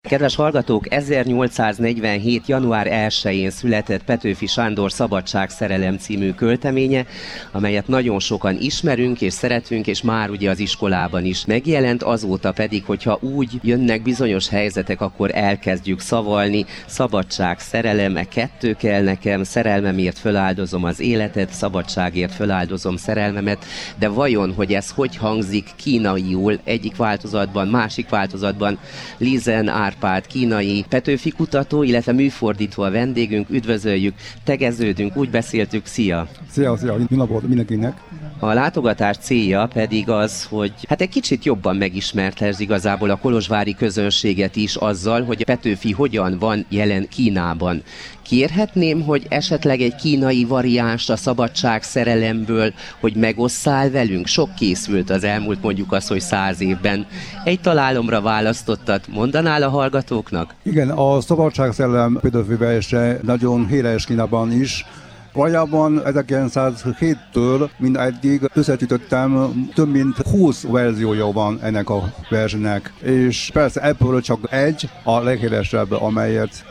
Kedves hallgatók, 1847. január 1-én született Petőfi Sándor Szabadságszerelem című költeménye, amelyet nagyon sokan ismerünk és szeretünk, és már ugye az iskolában is megjelent, azóta pedig, hogyha úgy jönnek bizonyos helyzetek, akkor elkezdjük szavalni. Szabadság, szerelem, kettő kell nekem, szerelmemért föláldozom az életet, szabadságért föláldozom szerelmemet, de vajon, hogy ez hogy hangzik kínaiul, egyik változatban, másik változatban? Lizen Árpád, kínai Petőfi kutató, illetve műfordító a vendégünk, üdvözöljük, tegeződünk, úgy beszéltük, szia! Szia, jó napot mindenkinek! A látogatás célja pedig az, hogy egy kicsit jobban megismertesd igazából a kolozsvári közönséget is azzal, hogy Petőfi hogyan van jelen Kínában. Kérhetném, hogy esetleg egy kínai variánst a szabadságszerelemből, hogy megosszál velünk? Sok készült az elmúlt, mondjuk az, hogy 100 évben. Egy találomra választottat, mondanál a hallgatóknak? Igen, a szabadságszerelem Petőfi verse nagyon híres Kínában is. Valójában 1907-től mindeddig összegyűjtöttem, több mint 20 verziója van ennek a versnek. És persze ebből csak egy a leghíresebb, amelyet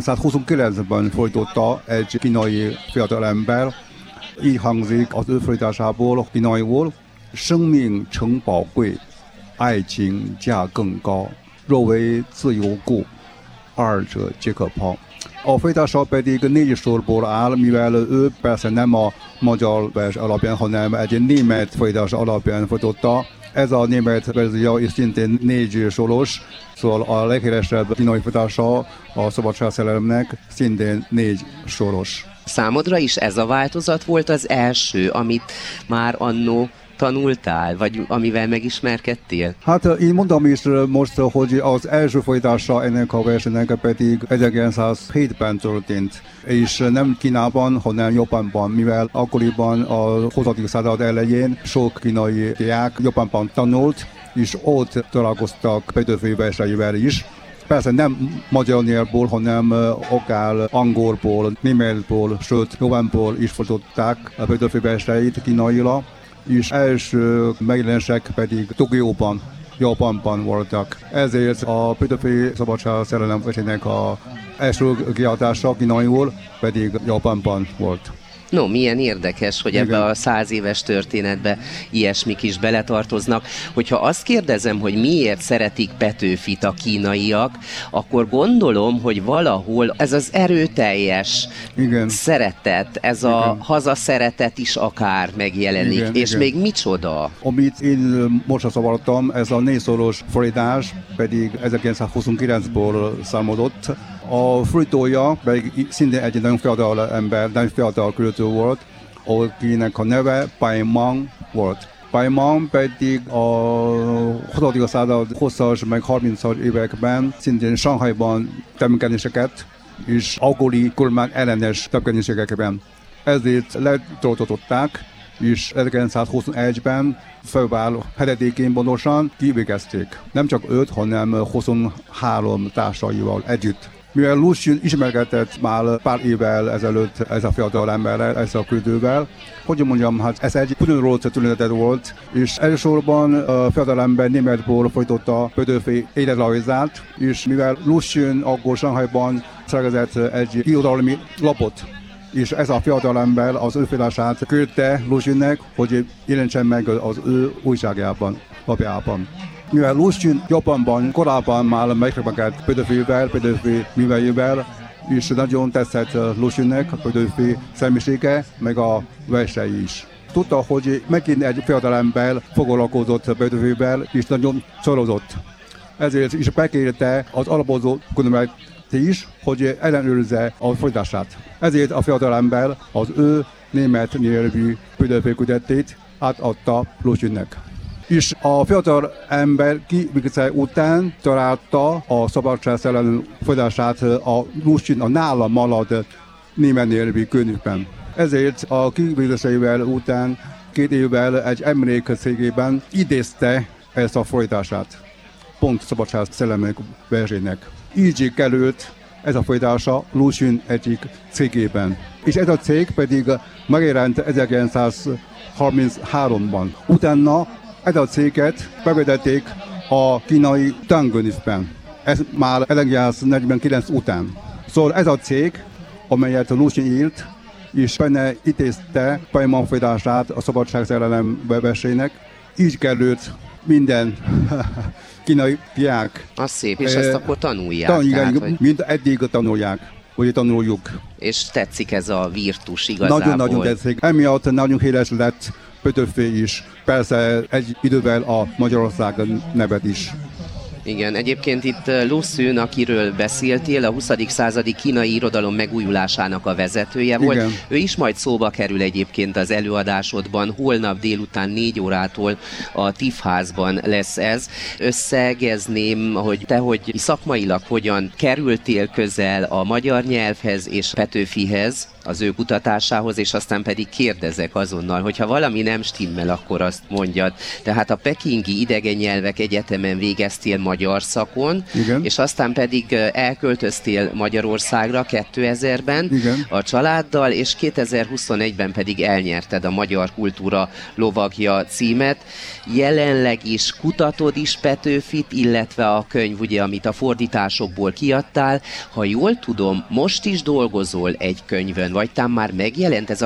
1929-ben fordította egy kínai fiatalember. Így hangzik az ő fordításából, kínaiul: 生命诚宝贵，爱情价更高，若为自由故，二者皆可抛. A fordítása pedig 4 sorból áll, mivel ő persze nem a magyar vers alapján, hanem egy német fordítás alapján fordította. Ez a német verzió is szintén 4 soros, szóval a leghíresebb kínai fordítása a szabadságszerelemnek szintén 4 soros. Számodra is ez a változat volt az első, amit már annó tanultál, vagy amivel megismerkedtél? Én mondom is most, hogy az első fordítása ennek a versenynek pedig 1907-ben történt, és nem Kínában, hanem Japánban, mivel akkoriban a 20. század elején sok kínai diák Japánban tanult, és ott találkoztak Petőfi verseivel is. Persze nem magyar nyelvből, hanem akár angolból, németből, sőt japánból is fordították a Petőfi verseit kínailag, és első megjelenések pedig Tokióban, Japánban voltak. Ezért a Petőfi szabadságszerelem versenynek az első kiadása kínaiul pedig Japánban volt. No, milyen érdekes, hogy ebbe a 100 éves történetbe ilyesmik is beletartoznak. Hogyha azt kérdezem, hogy miért szeretik Petőfit a kínaiak, akkor gondolom, hogy valahol ez az erőteljes szeretet, ez a hazaszeretet is akár megjelenik. És még micsoda? Amit én most szavaltam, ez a 4 szoros fordítás pedig 1929-ból számolott. A fordítója pedig szintén egy nagyon fiatal ember, nagyon fiatal költő volt, akinek a neve Bai Mang volt. Bai Mang pedig a 20. század 20-as meg 30-as években szintén Sanghajban tevékenykedéseket és akkori kormány ellenes tevékenységekben. Ezért letöltötték, és 1921-ben február 7-én pontosan kivégezték. Nem csak őt, hanem 23 társaival együtt. Mivel Lu Xun ismerkedett már pár évvel ezelőtt ez a fiatal emberrel, ez a küldővel, hogy mondjam, ez egy különről történetet volt, és elsősorban a fiatal ember németből folytatta Petőfi életrajzát, és mivel Lu Xun akkor Sanghajban szervezett egy irodalmi lapot, és ez a fiatal ember az ő félását kérte Lu Xunnek, hogy jelentsen meg az ő újságjában, lapjában. Mivel Lu Xun Japánban korábban már megismerkedett Petőfivel, Petőfi műveivel, és nagyon tetszett Lu Xunnek a Petőfi személyisége, meg a versei is. Tudta, hogy megint egy fiatal ember foglalkozott Petőfivel, és nagyon csalódott. Ezért is bekérte az alapozó kormányt is, hogy ellenőrizze a fordítását. Ezért a fiatal ember az ő német nyelvű Petőfi kötetét átadta Lu Xunnek. És a fiatal ember kivégzése után találta a szabadságszerelem fordítását a Lu Xun a nála maradt német nyelvű könyvben. Ezért a kivégzésével után 2 évvel egy emlékszégében idézte ezt a fordítását, pont szabadságszerelem versének. Így került ez a fordítása Lu Xun egyik cégében. És ez a cég pedig megjelent 1933-ban. Utána ez a céget bevezették a kínai tankönyvben. Ez már 1949 után. Szóval ez a cég, amelyet Lusin írt, és benne idézte Pajman folytását a szabadságszerelem versének. Így került minden kínai diák. Az szép, és ezt akkor tanulják. Igen, hogy... mind eddig tanulják, hogy tanuljuk. És tetszik ez a virtus igazából. Nagyon-nagyon tetszik. Emiatt nagyon híres lett Petőfi is. Persze egy idővel a Magyarország nevet is. Igen, egyébként itt Lusun, akiről beszéltél, a 20. századi kínai irodalom megújulásának a vezetője volt. Igen. Ő is majd szóba kerül egyébként az előadásodban, holnap délután 4 órától a TIFF házban lesz ez. Összegezném, hogy te, hogy szakmailag hogyan kerültél közel a magyar nyelvhez és Petőfihez, az ő kutatásához, és aztán pedig kérdezek azonnal, hogyha valami nem stimmel, akkor azt mondjad. Tehát a Pekingi Idegen Nyelvek Egyetemen végeztél magyar szakon, igen, és aztán pedig elköltöztél Magyarországra 2000-ben igen, a családdal, és 2021-ben pedig elnyerted a Magyar Kultúra Lovagja címet. Jelenleg is kutatod is Petőfit, illetve a könyv, ugye, amit a fordításokból kiadtál. Ha jól tudom, most is dolgozol egy könyvön, vagy tám már megjelent ez a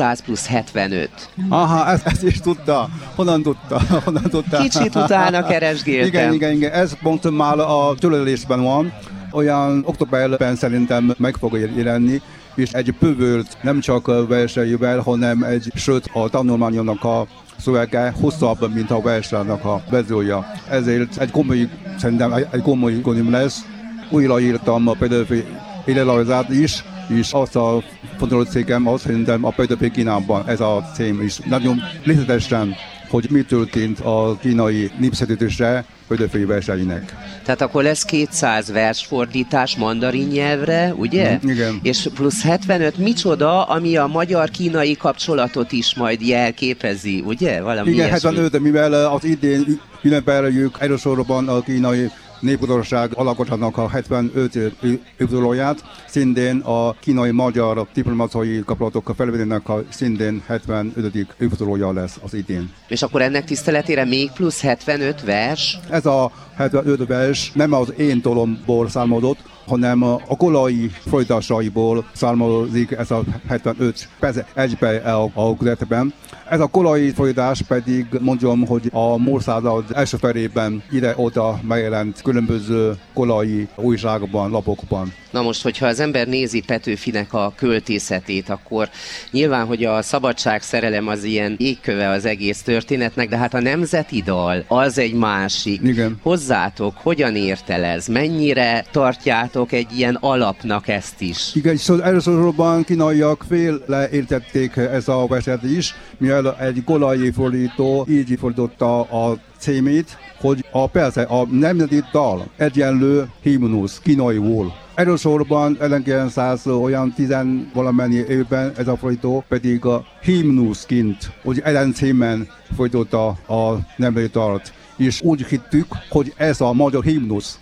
200+75. Aha, ezt is tudta. Honnan tudta? Kicsit utána keresgéltem. Igen. Ez pont már a tőlelésben van. Olyan októberben szerintem meg fog jelenni, és egy bővült, nem csak verseivel, hanem sőt a tanulmányomnak a szövege hosszabb, mint a verslának a verziója. Ezért szerintem egy komoly könyv lesz. Újraírtam a Petőfi életrajzát is, és azt a fontos cégem, azt szerintem a Petőfi Kínában, ez a cím is. Nagyon részletesen, hogy mi történt a kínai népszerűtésre Petőfi verseinek. Tehát akkor lesz 200 versfordítás mandarin nyelvre, ugye? Igen. És plusz 75 micsoda, ami a magyar-kínai kapcsolatot is majd jelképezi, ugye? Valami igen, ilyesmi. 75, mivel az idén ünnepeljük elsősorban a kínai népgazdaság alakulásának a 75 évfordulóját, szintén a kínai-magyar diplomáciai kapcsolatok felvételének a szintén 75. évfordulója lesz az idén. És akkor ennek tiszteletére még plusz 75 vers? Ez a 75 vers nem az én tolomból származott, hanem a Kolai folytásaiból származik ez a 75, persze egybe a kötetben. Ez a Kolai folytás pedig mondjam, hogy a múlt század első felében ide-oda megjelent különböző kolai újságokban, lapokban. Na most, hogyha az ember nézi Petőfinek a költészetét, akkor nyilván, hogy a szabadságszerelem az ilyen égköve az egész történetnek, de hát a nemzeti dal az egy másik. Igen. Hozzátok, hogyan értelez? Mennyire tartjátok egy ilyen alapnak ezt is? Igen, szóval elsősorban kínaiak félreértették ez a verset is, mivel egy kolai fordító így fordította a címét, hogy persze a nemzeti dal egyenlő himnusz kínaiul. Elsősorban 1900 olyan 10-valamennyi évben ez a fordító pedig a himnuszként, hogy ellencímen fordította a nemzeti dalt. És úgy hittük, hogy ez a magyar himnusz.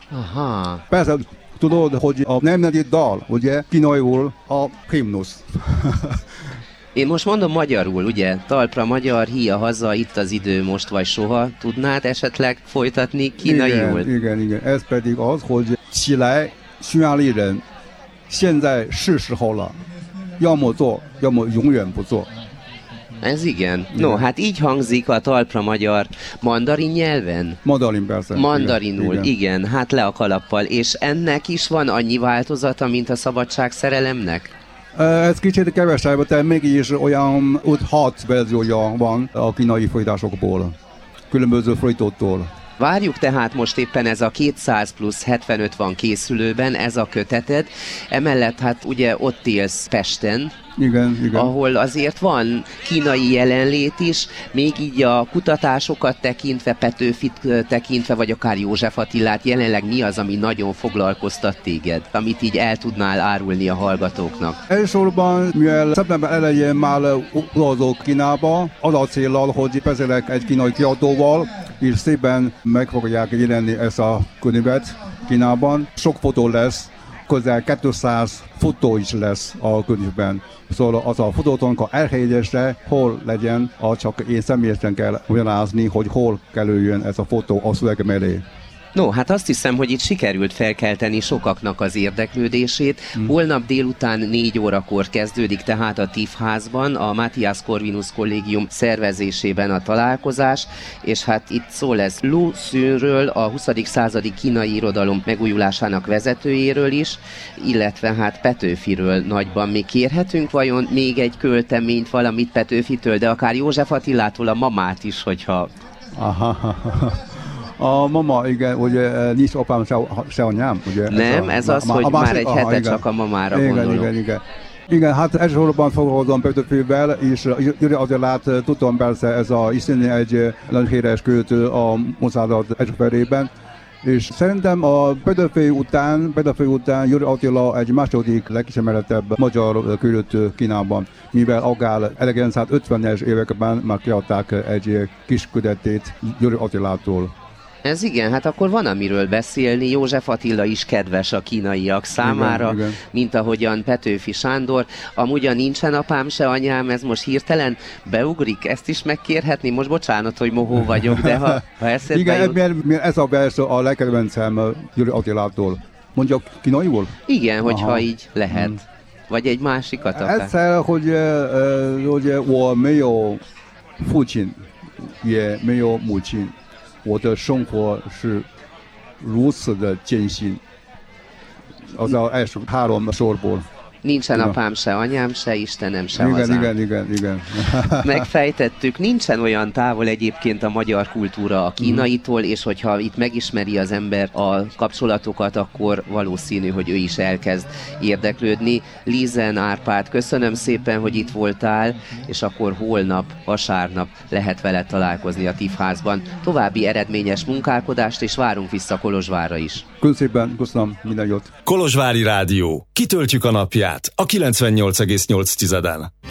Aha. Persze tudod, hogy a nemzeti dal, ugye, kínaiul a himnusz. Én most mondom magyarul, ugye? Talpra magyar, híja haza, itt az idő, most vagy soha. Tudnád esetleg folytatni kínaiul? Igen. Ez pedig az, hogy 起来匈牙利人现在是时候了要么做要么永远不做 Ez igen. No, hát így hangzik a talpra magyar mandarin nyelven? Mandarin persze. Mandarinul, igen. Hát le a kalappal. És ennek is van annyi változata, mint a szabadságszerelemnek? Ez kicsit kevesebb, de mégis olyan 5-6 verziója van a kínai fordításokból, különböző fordítótól. Várjuk tehát most éppen ez a 200+75 van készülőben, ez a köteted. Emellett hát ugye ott élsz Pesten, igen. ahol azért van kínai jelenlét is, még így a kutatásokat tekintve, Petőfit tekintve, vagy akár József Attilát, jelenleg mi az, ami nagyon foglalkoztat téged, amit így el tudnál árulni a hallgatóknak? Elsősorban, mivel szeptember elején már utazok Kínába, az a céllal, hogy beszélek egy kínai kiadóval, és szépen meg fogják jelenni ezt a könyvet Kínában. Sok fotó lesz, közel 200 fotó is lesz a könyvben. Szóval az a fotótonk a elhelyezésre hol legyen, csak én személyesen kell magyarázni, hogy hol kerüljön ez a fotó a szöveg mellé. No, hát azt hiszem, hogy itt sikerült felkelteni sokaknak az érdeklődését. Holnap délután 4 órakor kezdődik tehát a TIF házban, a Matthias Corvinus Kollégium szervezésében a találkozás, és hát itt szó lesz Lu Xunről, a 20. századi kínai irodalom megújulásának vezetőjéről is, illetve hát Petőfiről nagyban. Mi kérhetünk vajon még egy költeményt, valamit Petőfitől, de akár József Attilától a mamát is, hogyha... Aha. A mama, igen, ugye nincs apám se anyám, ugye? Nem, ez az, hogy már egy hete csak a mamára gondolok. Igen, hát elsősorban foglalkozom Petőfivel, és Gyuri Attilát tudom persze, ez a iszonyú egy nagyon híres költő a Mozart esetében, és szerintem a Petőfi után Gyuri Attila egy második legismertebb magyar költő Kínában, mivel akár 1950-es években már kiadták egy kis kötetét Gyuri Attilától. Ez igen, hát akkor van amiről beszélni. József Attila is kedves a kínaiak számára, igen. Mint ahogyan Petőfi Sándor. Amúgy a nincsen apám se anyám, ez most hirtelen beugrik, ezt is megkérhetni? Most bocsánat, hogy mohó vagyok, de ha eszedbe igen, mert ez a vers a legkedvencem Gyuri Attilától. Mondjuk kínaiul? Igen, hogyha így lehet. Vagy egy másikat akár. Egyszer, hogy 我没有父亲也没有母亲，我的生活是如此的艰辛. Az első 3 sorból. Nincsen apám se, anyám se, Istenem se hazám. Igen. Megfejtettük, nincsen olyan távol egyébként a magyar kultúra a kínaitól, és hogyha itt megismeri az ember a kapcsolatokat, akkor valószínű, hogy ő is elkezd érdeklődni. Lizen Árpád, köszönöm szépen, hogy itt voltál, és akkor holnap, vasárnap lehet veled találkozni a TIF házban. További eredményes munkálkodást, és várunk vissza Kolozsvárra is. Köszönöm, minden jót. Kolozsvári Rádió. Kitöltjük a napját a 98,8-en.